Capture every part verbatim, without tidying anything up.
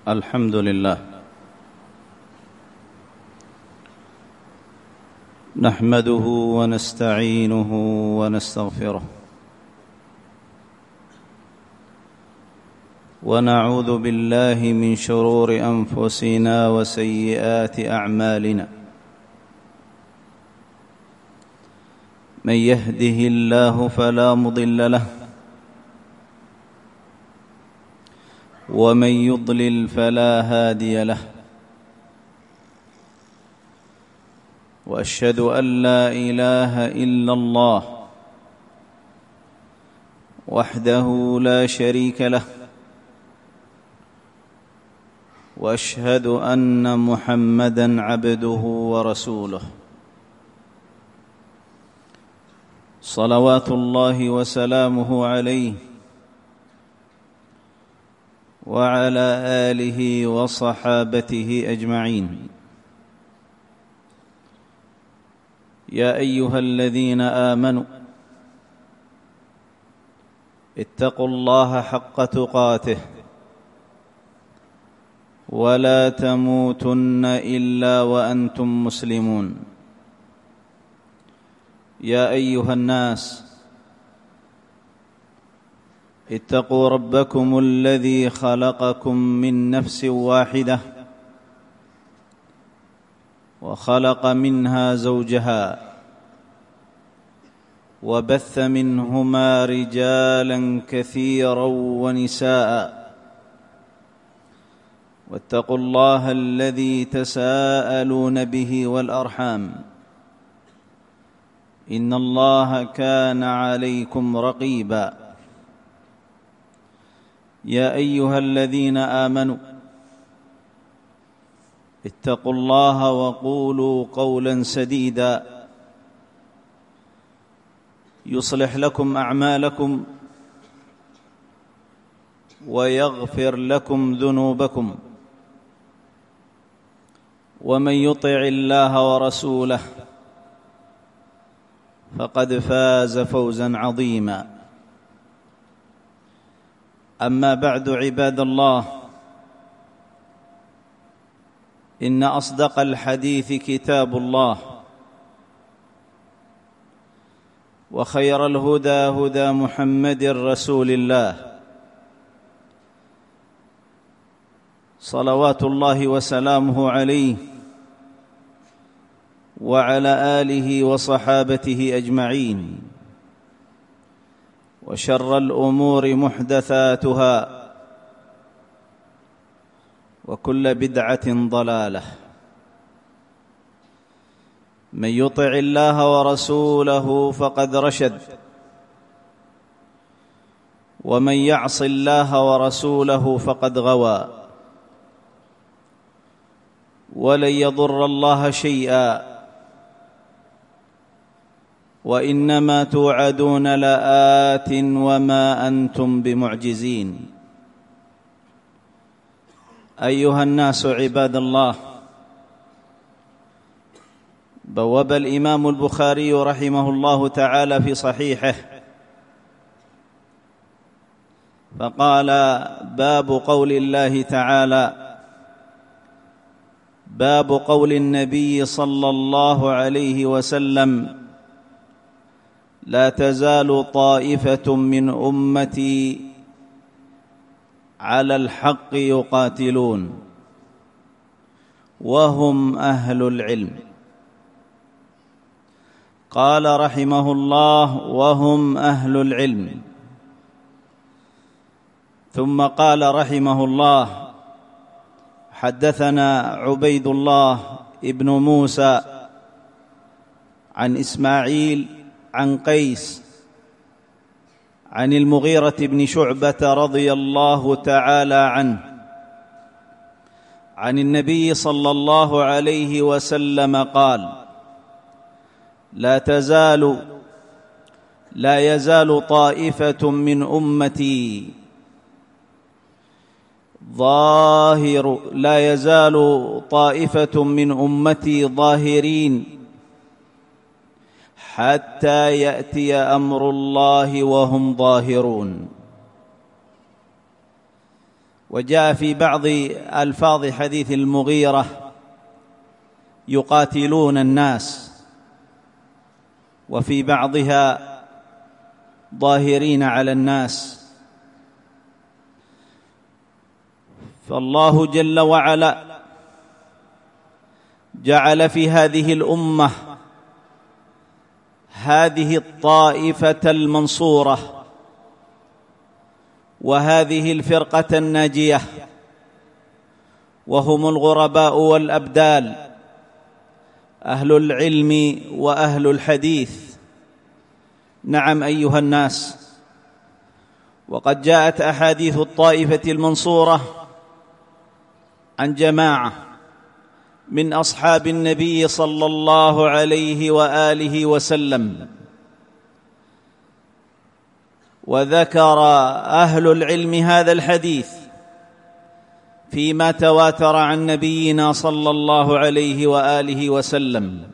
الحمد لله نحمده ونستعينه ونستغفره ونعوذ بالله من شرور أنفسنا وسيئات أعمالنا من يهده الله فلا مضل له ومن يضلل فلا هادي له وأشهد أن لا إله إلا الله وحده لا شريك له وأشهد أن محمدًا عبده ورسوله صلوات الله وسلامه عليه وعلى آله وصحابته أجمعين. يا أيها الذين آمنوا اتقوا الله حق تقاته ولا تموتن إلا وأنتم مسلمون. يا أيها الناس اتقوا ربكم الذي خلقكم من نفس واحدة وخلق منها زوجها وبث منهما رجالا كثيرا ونساء واتقوا الله الذي تساءلون به والأرحام إن الله كان عليكم رقيبا. يا أيها الذين آمنوا اتقوا الله وقولوا قولا سديدا يصلح لكم أعمالكم ويغفر لكم ذنوبكم ومن يطع الله ورسوله فقد فاز فوزا عظيما. أما بعد عباد الله، إن أصدق الحديث كتاب الله وخير الهدى هدى محمد رسول الله صلوات الله وسلامه عليه وعلى آله وصحابته أجمعين. وشر الأمور محدثاتها وكل بدعة ضلالة. من يطع الله ورسوله فقد رشد ومن يعص الله ورسوله فقد غوى ولن يضر الله شيئا وإنما توعدون لآت وما أنتم بمعجزين. أيها الناس عباد الله، بوب الإمام البخاري رحمه الله تعالى في صحيحه فقال: باب قول الله تعالى باب قول النبي صلى الله عليه وسلم: لا تزال طائفة من أمتي على الحق يقاتلون وهم أهل العلم. قال رحمه الله: وهم أهل العلم. ثم قال رحمه الله: حدثنا عبيد الله ابن موسى عن إسماعيل عن قيس عن المغيرة بن شعبة رضي الله تعالى عنه عن النبي صلى الله عليه وسلم قال: لا تزال لا يزال طائفة من أمتي ظاهر لا يزال طائفة من أمتي ظاهرين حتى يأتي أمر الله وهم ظاهرون. وجاء في بعض ألفاظ حديث المغيرة يقاتلون الناس، وفي بعضها ظاهرين على الناس. فالله جل وعلا جعل في هذه الأمة هذه الطائفة المنصورة وهذه الفرقة الناجية، وهم الغرباء والأبدال، أهل العلم وأهل الحديث. نعم أيها الناس، وقد جاءت أحاديث الطائفة المنصورة عن جماعة من أصحاب النبي صلى الله عليه وآله وسلم، وذكر أهل العلم هذا الحديث فيما تواتر عن نبينا صلى الله عليه وآله وسلم،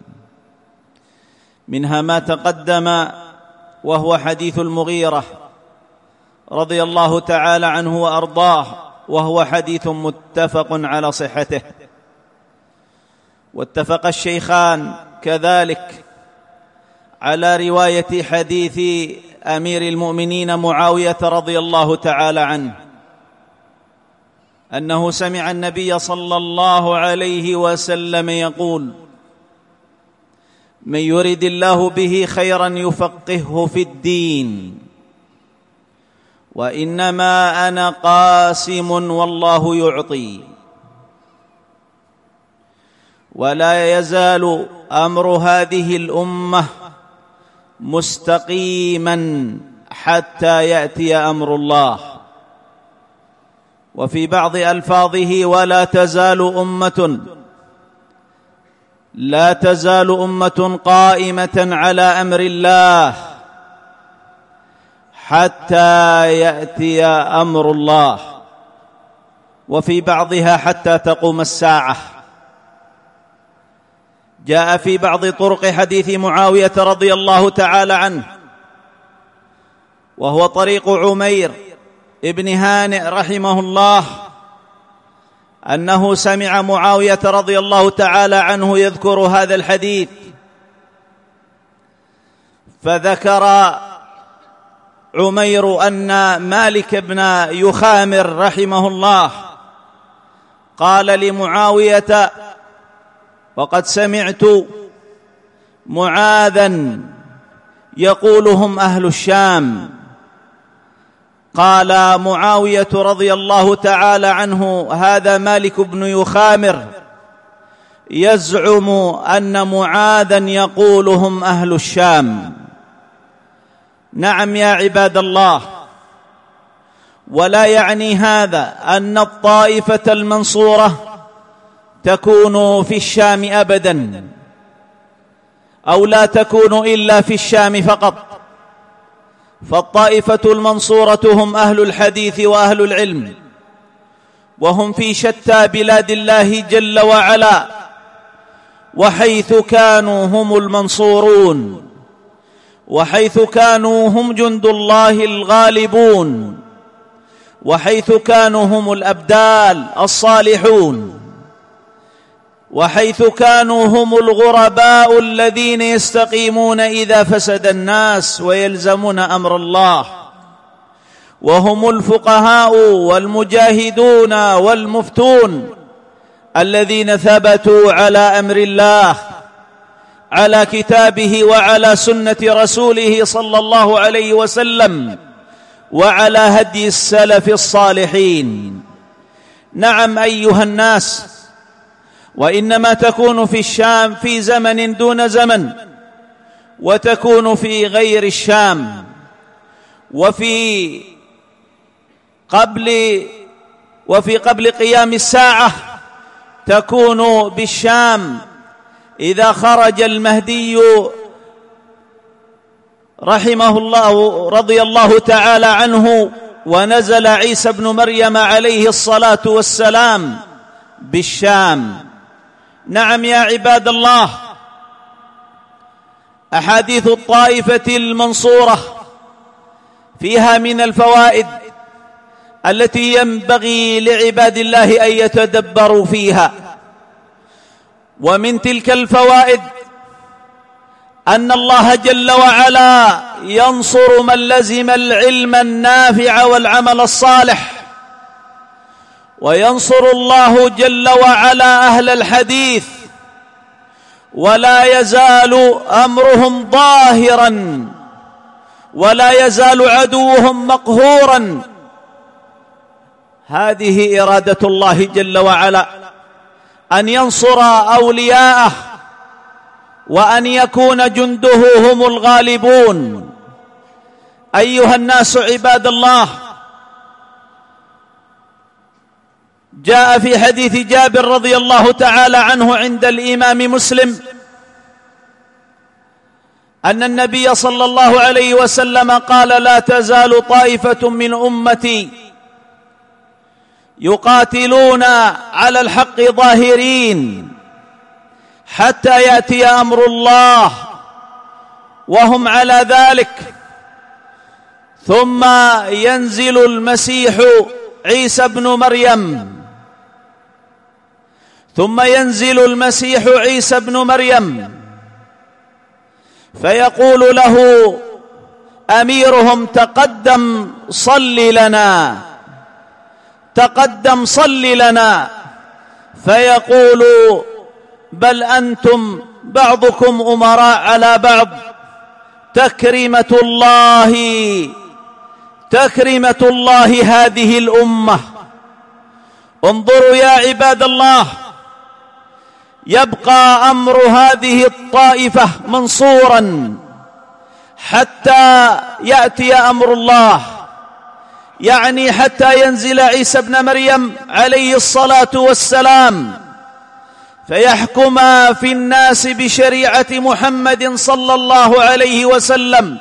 منها ما تقدم وهو حديث المغيرة رضي الله تعالى عنه وأرضاه، وهو حديث متفق على صحته، واتفق الشيخان كذلك على رواية حديث أمير المؤمنين معاوية رضي الله تعالى عنه أنه سمع النبي صلى الله عليه وسلم يقول: من يرد الله به خيرا يفقهه في الدين، وإنما أنا قاسم والله يعطي. ولا يزال أمر هذه الأمة مستقيما حتى يأتي أمر الله. وفي بعض ألفاظه: ولا تزال أمة لا تزال أمة قائمة على أمر الله حتى يأتي أمر الله، وفي بعضها حتى تقوم الساعة. جاء في بعض طرق حديث معاوية رضي الله تعالى عنه، وهو طريق عمير ابن هانئ رحمه الله، أنه سمع معاوية رضي الله تعالى عنه يذكر هذا الحديث، فذكر عمير أن مالك بن يخامر رحمه الله قال لمعاوية: وقد سمعت معاذا يقولهم أهل الشام. قال معاوية رضي الله تعالى عنه: هذا مالك بن يخامر يزعم أن معاذا يقولهم أهل الشام. نعم يا عباد الله، ولا يعني هذا أن الطائفة المنصورة تكون في الشام أبدا، أو لا تكون إلا في الشام فقط، فالطائفة المنصورة هم أهل الحديث وأهل العلم، وهم في شتى بلاد الله جل وعلا، وحيث كانوا هم المنصورون، وحيث كانوا هم جند الله الغالبون، وحيث كانوا هم الأبدال الصالحون، وحيث كانوا هم الغرباء الذين يستقيمون إذا فسد الناس ويلزمون أمر الله، وهم الفقهاء والمجاهدون والمفتون الذين ثبتوا على أمر الله، على كتابه وعلى سنة رسوله صلى الله عليه وسلم، وعلى هدي السلف الصالحين. نعم أيها الناس، وإنما تكون في الشام في زمن دون زمن، وتكون في غير الشام، وفي قبل وفي قبل قيام الساعة تكون بالشام إذا خرج المهدي رحمه الله رضي الله تعالى عنه ونزل عيسى بن مريم عليه الصلاة والسلام بالشام. نعم يا عباد الله، أحاديث الطائفة المنصورة فيها من الفوائد التي ينبغي لعباد الله أن يتدبروا فيها. ومن تلك الفوائد أن الله جل وعلا ينصر من لزم العلم النافع والعمل الصالح، وينصر الله جل وعلا أهل الحديث، ولا يزال أمرهم ظاهرا، ولا يزال عدوهم مقهورا. هذه إرادة الله جل وعلا، أن ينصر أولياءه وأن يكون جنده هم الغالبون. أيها الناس عباد الله، جاء في حديث جابر رضي الله تعالى عنه عند الإمام مسلم أن النبي صلى الله عليه وسلم قال: لا تزال طائفة من أمتي يقاتلون على الحق ظاهرين حتى يأتي أمر الله وهم على ذلك، ثم ينزل المسيح عيسى بن مريم ثم ينزل المسيح عيسى بن مريم فيقول له أميرهم: تقدم صل لنا، تقدم صل لنا. فيقول: بل أنتم بعضكم أمراء على بعض، تكريمة الله تكريمة الله هذه الأمة. انظروا يا عباد الله، يبقى أمر هذه الطائفة منصورا حتى يأتي أمر الله، يعني حتى ينزل عيسى ابن مريم عليه الصلاة والسلام فيحكم في الناس بشريعة محمد صلى الله عليه وسلم،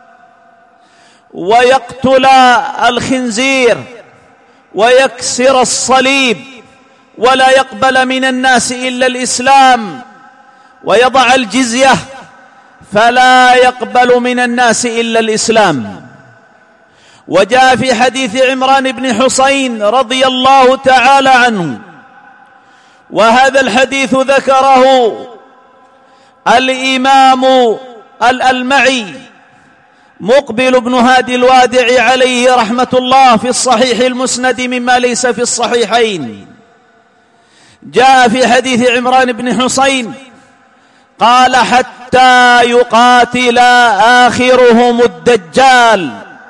ويقتل الخنزير ويكسر الصليب، ولا يقبل من الناس إلا الإسلام، ويضع الجزية فلا يقبل من الناس إلا الإسلام. وجاء في حديث عمران بن حسين رضي الله تعالى عنه، وهذا الحديث ذكره الإمام الألمعي مقبل بن هادي الوادع عليه رحمة الله في الصحيح المسند مما ليس في الصحيحين. جاء في حديث عمران بن حسين قال: حتى يقاتل آخرهم الدجال.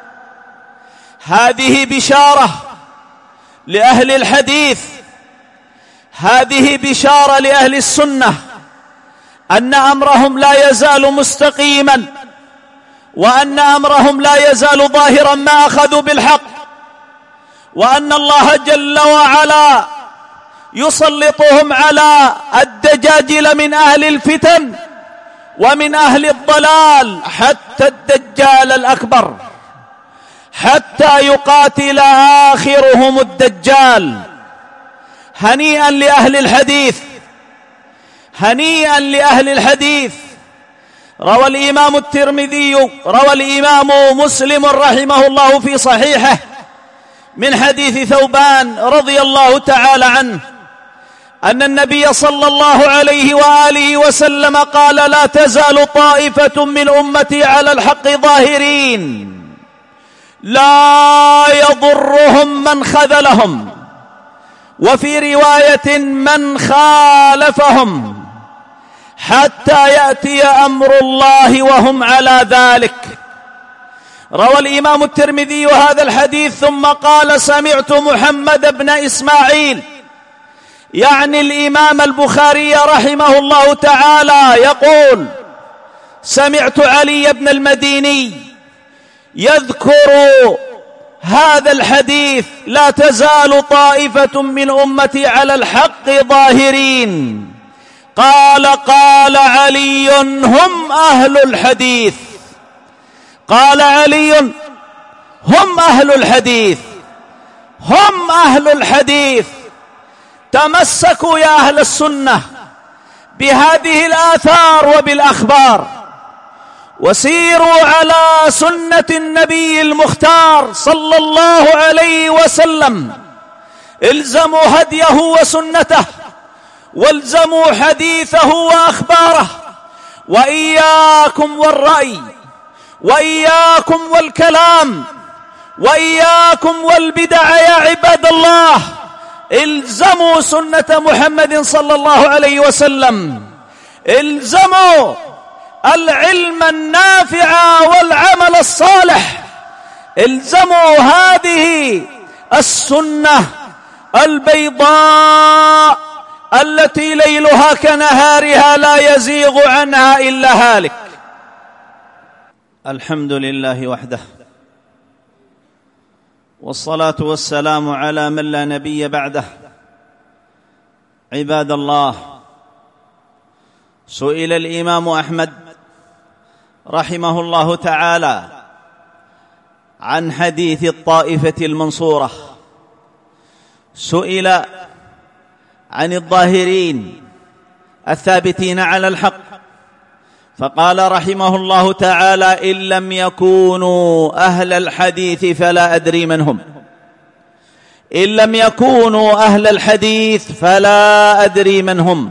هذه بشارة لأهل الحديث، هذه بشارة لأهل السنة أن أمرهم لا يزال مستقيما، وأن أمرهم لا يزال ظاهرا ما أخذوا بالحق، وأن الله جل وعلا يسلطهم على الدجاجل من أهل الفتن ومن أهل الضلال حتى الدجال الأكبر، حتى يقاتل آخرهم الدجال. هنيئا لأهل الحديث، هنيئا لأهل الحديث. روى الإمام الترمذي روى الإمام مسلم رحمه الله في صحيحه من حديث ثوبان رضي الله تعالى عنه أن النبي صلى الله عليه وآله وسلم قال: لا تزال طائفة من أمتي على الحق ظاهرين لا يضرهم من خذلهم، وفي رواية من خالفهم، حتى يأتي أمر الله وهم على ذلك. روى الإمام الترمذي هذا الحديث ثم قال: سمعت محمد بن إسماعيل، يعني الإمام البخاري رحمه الله تعالى، يقول: سمعت علي بن المديني يذكر هذا الحديث: لا تزال طائفة من أمتي على الحق ظاهرين. قال: قال علي: هم أهل الحديث. قال علي: هم أهل الحديث، هم أهل الحديث. تمسكوا يا أهل السنة بهذه الآثار وبالأخبار، وسيروا على سنة النبي المختار صلى الله عليه وسلم. الزموا هديه وسنته، والزموا حديثه وأخباره، وإياكم والرأي، وإياكم والكلام، وإياكم والبدع يا عباد الله. الزموا سنة محمد صلى الله عليه وسلم، الزموا العلم النافع والعمل الصالح، الزموا هذه السنة البيضاء التي ليلها كنهارها لا يزيغ عنها إلا هالك. الحمد لله وحده، والصلاة والسلام على من لا نبي بعده. عباد الله، سئل الإمام أحمد رحمه الله تعالى عن حديث الطائفة المنصورة، سئل عن الظاهرين الثابتين على الحق، فقال رحمه الله تعالى: إن لم يكونوا أهل الحديث فلا أدري من هم. إن لم يكونوا أهل الحديث فلا أدري من هم.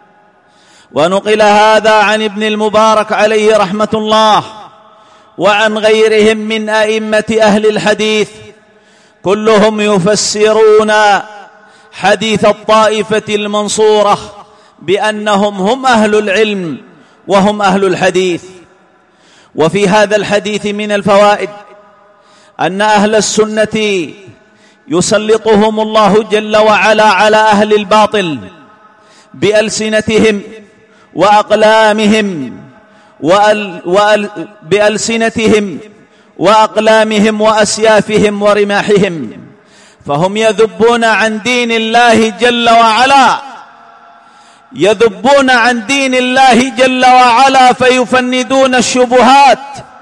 ونقل هذا عن ابن المبارك عليه رحمة الله وعن غيرهم من أئمة أهل الحديث، كلهم يفسرون حديث الطائفة المنصورة بأنهم هم أهل العلم وهم أهل الحديث. وفي هذا الحديث من الفوائد أن أهل السنة يسلطهم الله جل وعلا على أهل الباطل بألسنتهم وأقلامهم وأل وأل بألسنتهم وأقلامهم وأسيافهم ورماحهم، فهم يذبون عن دين الله جل وعلا، يذبون عن دين الله جل وعلا فيفندون الشبهات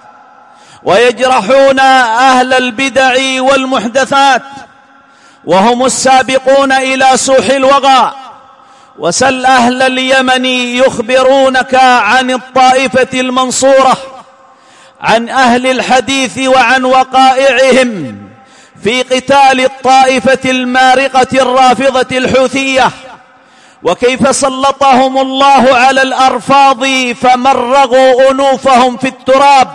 ويجرحون أهل البدع والمحدثات، وهم السابقون إلى سوح الوغى. وسل أهل اليمن يخبرونك عن الطائفة المنصورة، عن أهل الحديث وعن وقائعهم في قتال الطائفة المارقة الرافضة الحوثية، وكيف سلطهم الله على الأرفاض فمرغوا أنوفهم في التراب،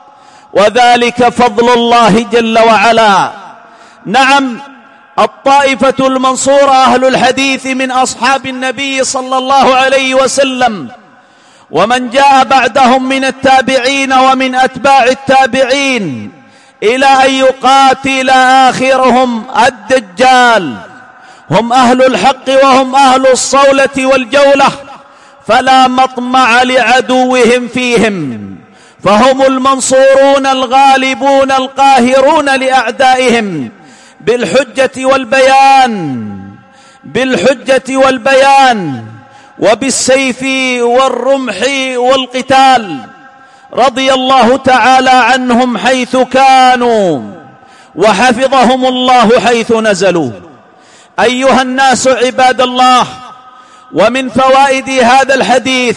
وذلك فضل الله جل وعلا. نعم، الطائفة المنصورة أهل الحديث من أصحاب النبي صلى الله عليه وسلم، ومن جاء بعدهم من التابعين ومن أتباع التابعين إلى أن يقاتل آخرهم الدجال. هم أهل الحق وهم أهل الصولة والجولة، فلا مطمع لعدوهم فيهم، فهم المنصورون الغالبون القاهرون لأعدائهم بالحجة والبيان بالحجة والبيان وبالسيف والرمح والقتال، رضي الله تعالى عنهم حيث كانوا وحفظهم الله حيث نزلوا. أيها الناس عباد الله، ومن فوائد هذا الحديث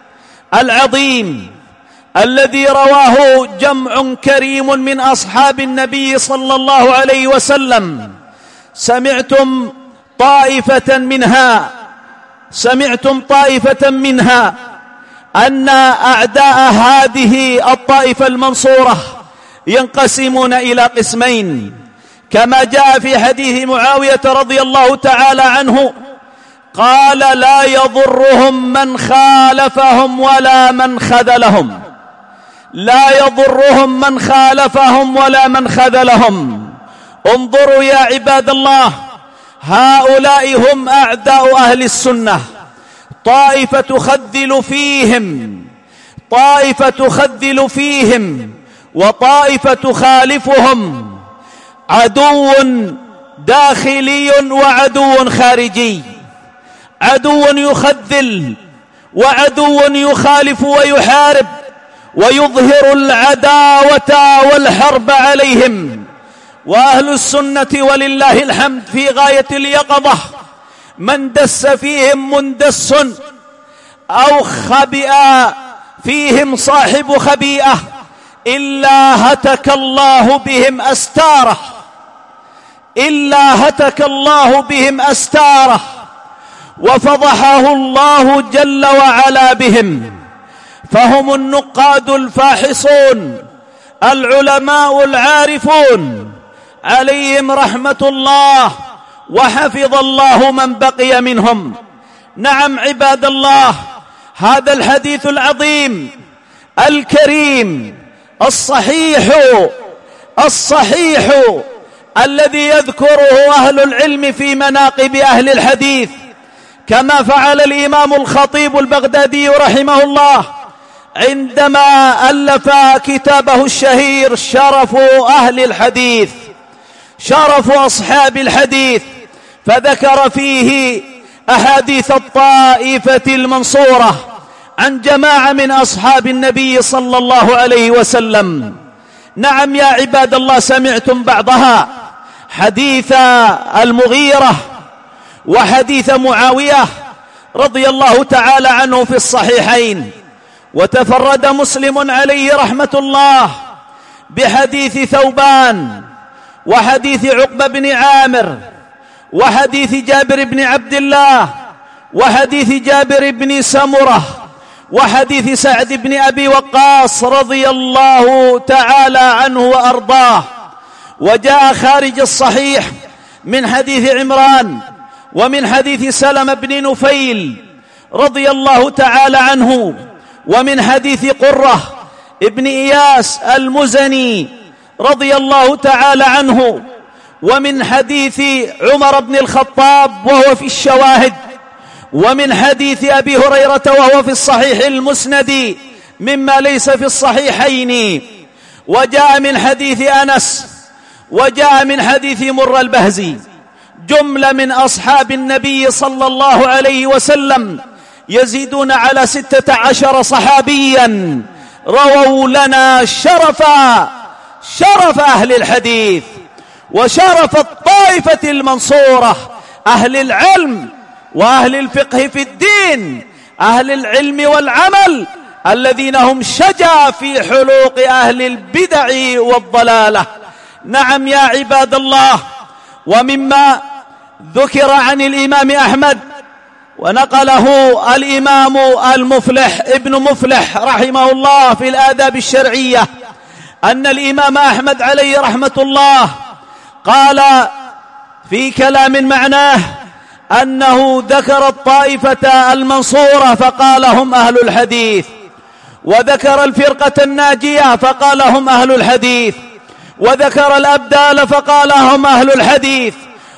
العظيم الذي رواه جمع كريم من أصحاب النبي صلى الله عليه وسلم، سمعتم طائفة منها سمعتم طائفة منها أن أعداء هذه الطائفة المنصورة ينقسمون إلى قسمين، كما جاء في حديث معاوية رضي الله تعالى عنه قال: لا يضرهم من خالفهم ولا من خذلهم، لا يضرهم من خالفهم ولا من خذلهم. انظروا يا عباد الله، هؤلاء هم أعداء أهل السنة، طائفة تخذل فيهم طائفة تخذل فيهم وطائفة تخالفهم، عدو داخلي وعدو خارجي، عدو يخذل وعدو يخالف ويحارب ويظهر العداوة والحرب عليهم. وأهل السنة ولله الحمد في غاية اليقظة، من دس فيهم مندس أو خبئ فيهم صاحب خبيئة إلا هتك الله بهم أستاره، إلا هتك الله بهم أستاره وفضحه الله جل وعلا بهم. فهم النقاد الفاحصون العلماء العارفون عليهم رحمة الله، وحفظ الله من بقي منهم. نعم عباد الله، هذا الحديث العظيم الكريم الصحيح الصحيح الذي يذكره أهل العلم في مناقب أهل الحديث، كما فعل الإمام الخطيب البغدادي رحمه الله عندما ألف كتابه الشهير شرف أهل الحديث، شرف أصحاب الحديث، فذكر فيه أحاديث الطائفة المنصورة عن جماعة من أصحاب النبي صلى الله عليه وسلم. نعم يا عباد الله، سمعتم بعضها، حديث المغيرة وحديث معاوية رضي الله تعالى عنه في الصحيحين. وتفرد مسلم عليه رحمة الله بحديث ثوبان وحديث عقبة بن عامر وحديث جابر بن عبد الله وحديث جابر بن سمرة وحديث سعد بن أبي وقاص رضي الله تعالى عنه وأرضاه. وجاء خارج الصحيح من حديث عمران ومن حديث سلمة بن نفيل رضي الله تعالى عنه، ومن حديث قرة ابن إياس المزني رضي الله تعالى عنه، ومن حديث عمر بن الخطاب وهو في الشواهد، ومن حديث أبي هريرة وهو في الصحيح المسند مما ليس في الصحيحين، وجاء من حديث أنس، وجاء من حديث مر البهزي. جملة من أصحاب النبي صلى الله عليه وسلم يزيدون على ستة عشر صحابيا رووا لنا شرف شرف أهل الحديث وشرف الطائفة المنصورة، أهل العلم وأهل الفقه في الدين، أهل العلم والعمل، الذين هم شجع في حلوق أهل البدع والضلالة. نعم يا عباد الله، ومما ذكر عن الإمام أحمد ونقله الإمام المفلح ابن مفلح رحمه الله في الآداب الشرعية أن الإمام أحمد عليه رحمة الله قال في كلام معناه أنه ذكر الطائفة المنصورة فقال هم أهل الحديث، وذكر الفرقة الناجية فقال هم أهل الحديث، وذكر الأبدال فقال هم أهل الحديث.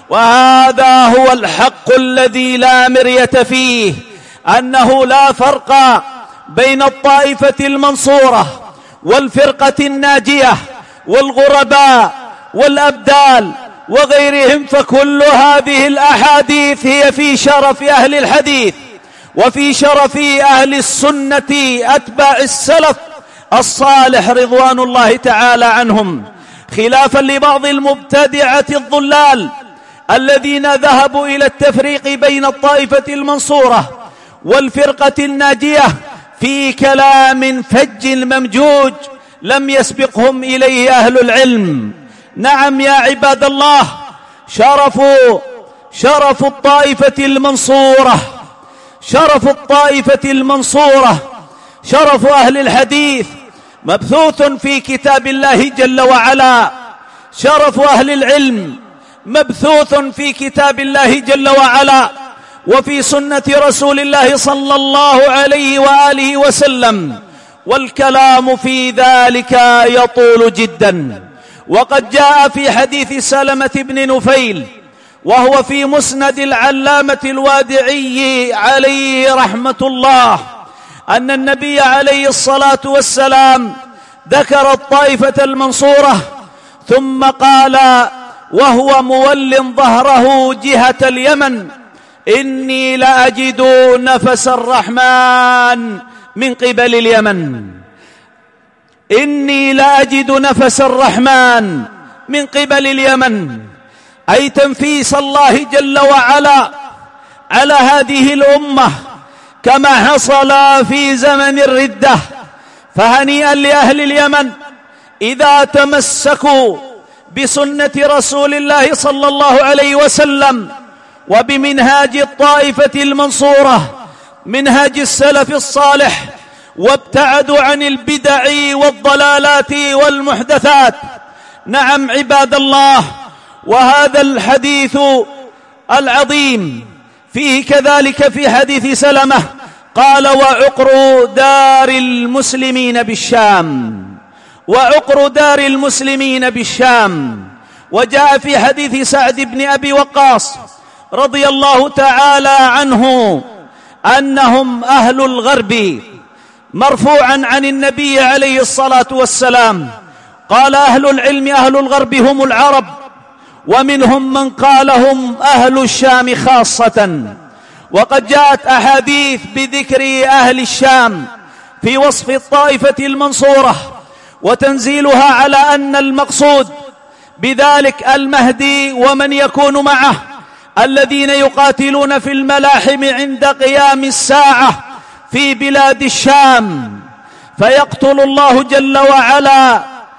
وهذا هو الحق الذي لا مرية فيه، أنه لا فرق بين الطائفة المنصورة والفرقة الناجية والغرباء والأبدال وغيرهم، فكل هذه الأحاديث هي في شرف أهل الحديث وفي شرف أهل السنة أتباع السلف الصالح رضوان الله تعالى عنهم، خلافا لبعض المبتدعة الضلال الذين ذهبوا إلى التفريق بين الطائفة المنصورة والفرقة الناجية في كلام فج ممجوج لم يسبقهم إليه أهل العلم. نعم يا عباد الله، شرف شرف الطائفة المنصورة، شرف الطائفة المنصورة، شرف أهل الحديث مبثوث في كتاب الله جل وعلا، شرف أهل العلم مبثوث في كتاب الله جل وعلا وفي سنة رسول الله صلى الله عليه وآله وسلم، والكلام في ذلك يطول جدا. وقد جاء في حديث سلمة بن نفيل وهو في مسند العلامة الوادعي عليه رحمة الله أن النبي عليه الصلاة والسلام ذكر الطائفة المنصورة ثم قال وهو مول ظهره جهة اليمن: إني لأجد نفس الرحمن من قبل اليمن، إني لأجد نفس الرحمن من قبل اليمن، أي تنفيس الله جل وعلا على هذه الأمة كما حصل في زمن الردة فهنيئا لأهل اليمن إذا تمسكوا بسنة رسول الله صلى الله عليه وسلم وبمنهاج الطائفة المنصورة منهاج السلف الصالح، وابتعدوا عن البدع والضلالات والمحدثات. نعم عباد الله، وهذا الحديث العظيم فيه كذلك في حديث سلمة قال: وعقر دار المسلمين بالشام، وعقر دار المسلمين بالشام. وجاء في حديث سعد بن أبي وقاص رضي الله تعالى عنه أنهم أهل الغرب، مرفوعا عن النبي عليه الصلاة والسلام قال: أهل العلم أهل الغرب هم العرب، ومنهم من قال هم أهل الشام خاصة. وقد جاءت أحاديث بذكر أهل الشام في وصف الطائفة المنصورة، وتنزيلها على أن المقصود بذلك المهدي ومن يكون معه، الذين يقاتلون في الملاحم عند قيام الساعة في بلاد الشام، فيقتل الله جل وعلا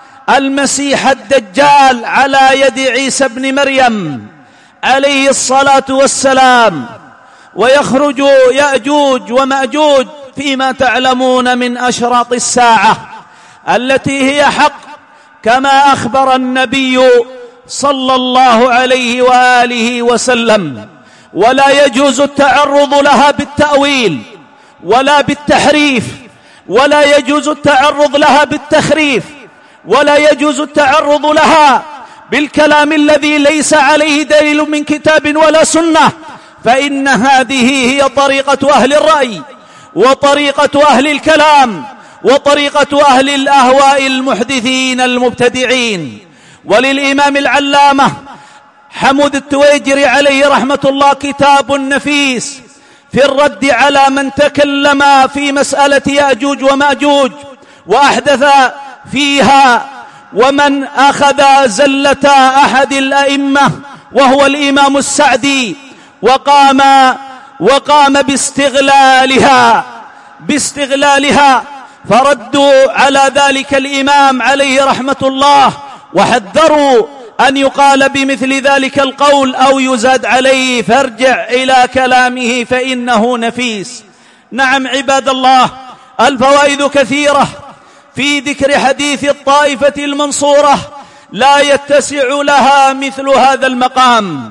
المسيح الدجال على يد عيسى بن مريم عليه الصلاة والسلام، ويخرج يأجوج ومأجوج فيما تعلمون من أشراط الساعة التي هي حق، كما أخبر النبي صلى الله عليه وآله وسلم. ولا يجوز التعرض لها بالتأويل ولا بالتحريف، ولا يجوز التعرض لها بالتخريف، ولا يجوز التعرض لها بالكلام الذي ليس عليه دليل من كتاب ولا سنة، فإن هذه هي طريقة أهل الرأي وطريقة أهل الكلام وطريقة أهل الأهواء المحدثين المبتدعين. وللإمام العلامة حمود التويجري عليه رحمة الله كتاب نفيس في الرد على من تكلم في مسألة يأجوج ومأجوج وأحدث فيها، ومن أخذ زلة أحد الأئمة وهو الإمام السعدي وقام وقام باستغلالها باستغلالها فردوا على ذلك الإمام عليه رحمة الله، وحذروا أن يقال بمثل ذلك القول أو يزاد عليه، فارجع إلى كلامه فإنه نفيس. نعم عباد الله، الفوائد كثيرة في ذكر حديث الطائفة المنصورة لا يتسع لها مثل هذا المقام،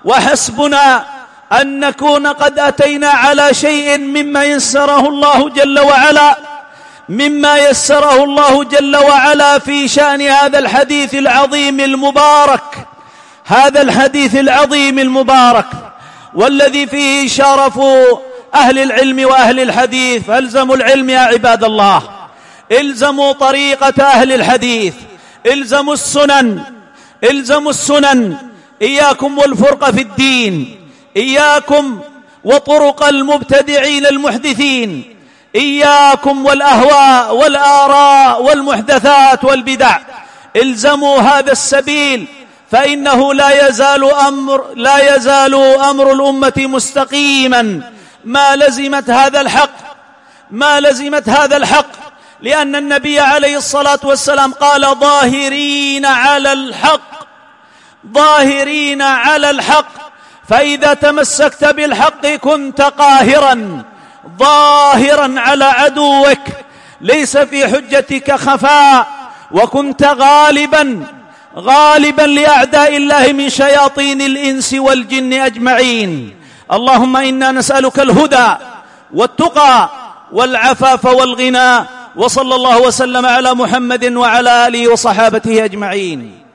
وحسبنا أن نكون قد أتينا على شيء مما يسره الله جل وعلا مما يسره الله جل وعلا في شأن هذا الحديث العظيم المبارك هذا الحديث العظيم المبارك والذي فيه شرف أهل العلم وأهل الحديث. فالزموا العلم يا عباد الله، الزموا طريقة أهل الحديث، الزموا السنن الزموا السنن إياكم والفرق في الدين، إياكم وطرق المبتدعين المحدثين، إياكم والأهواء والآراء والمحدثات والبدع. الزموا هذا السبيل، فإنه لا يزال أمر لا يزال أمر الأمة مستقيما ما لزمت هذا الحق ما لزمت هذا الحق لأن النبي عليه الصلاة والسلام قال: ظاهرين على الحق ظاهرين على الحق فإذا تمسكت بالحق كنت قاهرا ظاهرا على عدوك، ليس في حجتك خفاء، وكنت غالبا غالبا لأعداء الله من شياطين الإنس والجن أجمعين. اللهم إنا نسألك الهدى والتقى والعفاف والغنى، وصلى الله وسلم على محمد وعلى آله وصحابته أجمعين.